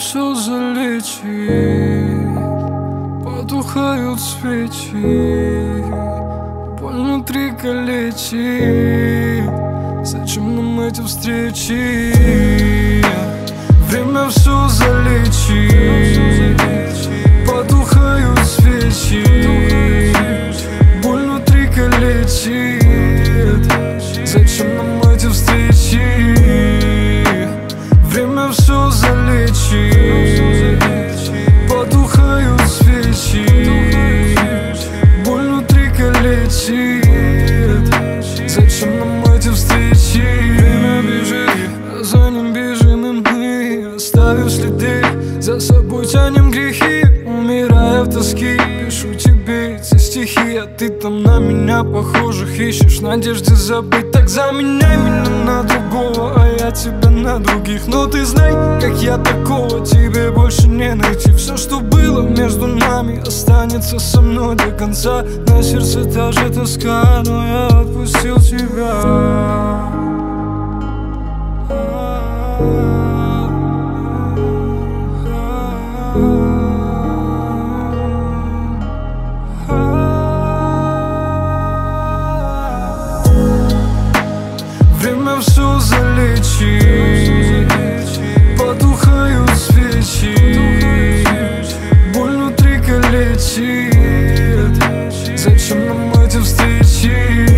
все залечит, потухают свечи, боль внутри калечит. Зачем нам эти встречи? Время все залечит, потухают свечи, боль внутри калечит. Зачем нам эти встречи? Время все залечит, потухают свечи, боль внутри калечит. Зачем нам эти встречи? Время бежит, а за ним бежим и мы, оставив следы, за собой тянем грехи. Умирая в тоске, пишу тебе эти стихи, а ты там на меня похожих ищешь, надежды забыть. Так заменяй меня на другого, а я тебя на других. Но ты знай, как я такого тебе больше не найти. Все, что было между нами, останется со мной до конца. На сердце та же тоска, но я отпустил тебя. Время все залечит, потухают свечи, боль внутри калечит. Зачем нам эти встречи?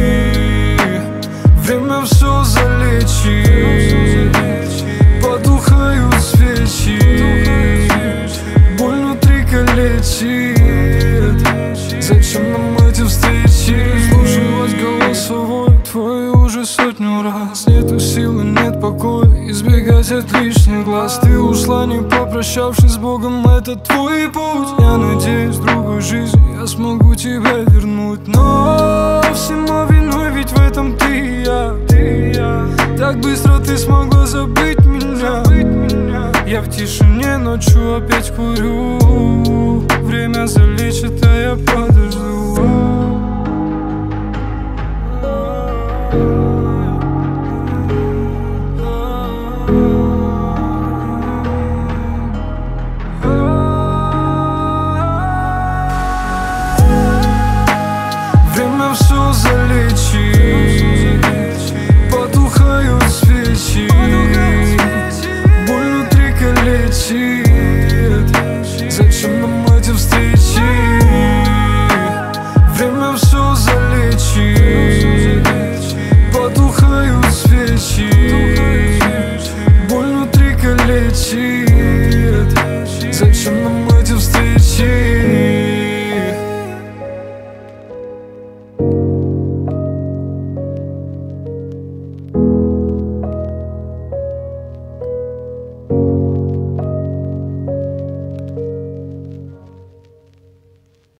Время все залечит, потухают свечи, боль внутри калечит. Зачем нам эти встречи? Слушалась голосовой твой уже сотню раз. Нету силы, нет покоя, избегать от лишних глаз. Ты ушла, не попрощавшись с Богом, это твой путь. Я надеюсь, в другой жизни я смогу тебя вернуть. Но всему виной ведь в этом ты и я. Так быстро ты смогла забыть меня. Я в тишине ночью опять курю. Время залечит, а я подожду.